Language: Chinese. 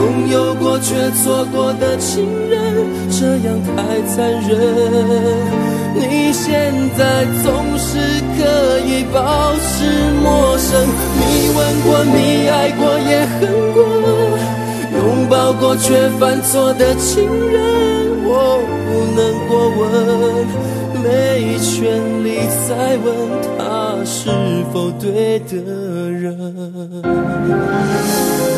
拥有过却错过的情人，这样太残忍。你现在总是可以保持陌生，你吻过，你爱过，也恨过，拥抱过却犯错的情人，我不能过问，没权利再问他是否对的人。